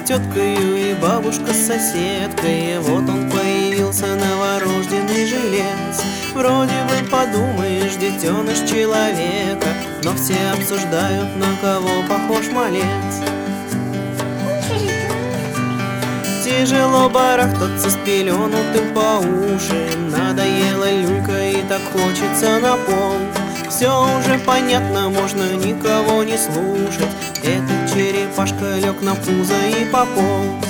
теткою и бабушка с соседкой. Вот он появился, новорожденный жилец. Вроде бы подумаешь, детеныш человека, но все обсуждают, на кого похож малец. Тяжело барахтаться с пеленутым по уши. Надоела люлька и так хочется на пол. Все уже понятно, можно никого не слушать. Этот черепашка лег на пузо и пополз.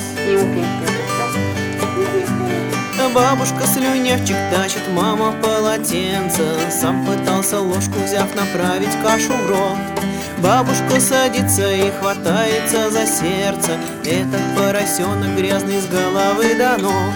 Бабушка слюнявчик тащит, мама полотенце. Сам пытался ложку, взяв, направить кашу в рот. Бабушка садится и хватается за сердце. Этот поросенок грязный с головы до ног.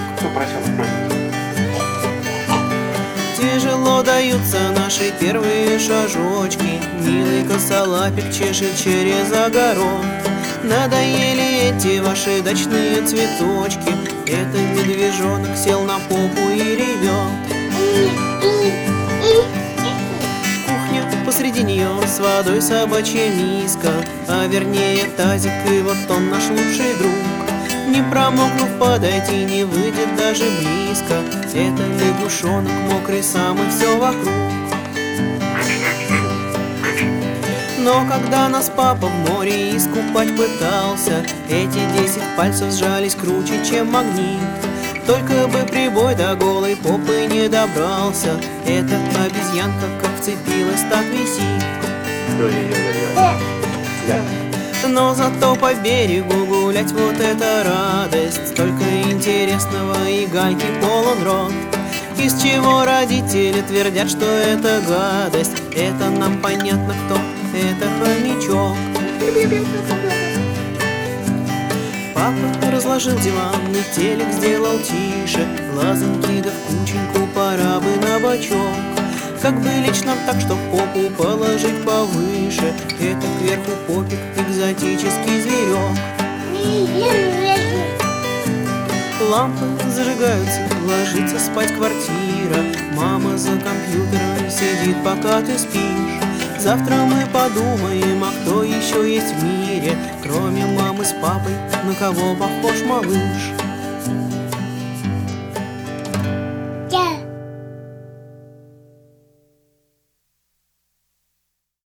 Тяжело даются наши первые шажочки. Милый косолапик чешет через огород. Надоели эти ваши дачные цветочки. Этот медвежонок сел на попу и ревет. Кухня, посреди нее с водой собачья миска, а вернее тазик, и вот он наш лучший друг. Не промокнув, подойти не выйдет даже близко. Это лягушонок мокрый самый, все вокруг. Но когда нас папа в море искупать пытался, эти 10 пальцев сжались круче, чем магнит. Только бы прибой до голой попы не добрался. Эта обезьянка как вцепилась, так висит. Но зато по берегу гулять вот это радость. Столько интересного и гальки полон рот. Из чего родители твердят, что это гадость. Это нам понятно, кто это хомячок. Папа разложил диван и телек сделал тише. Лазаньки да в кученьку, пора бы на бочок. Как бы лечь нам так, чтоб попу положить повыше. Это кверху попик, экзотический зверек. Лампы зажигаются, ложится спать квартира. Мама за компьютером сидит, пока ты спишь. Завтра мы подумаем, а кто еще есть в мире, кроме мамы с папой, на кого похож малыш.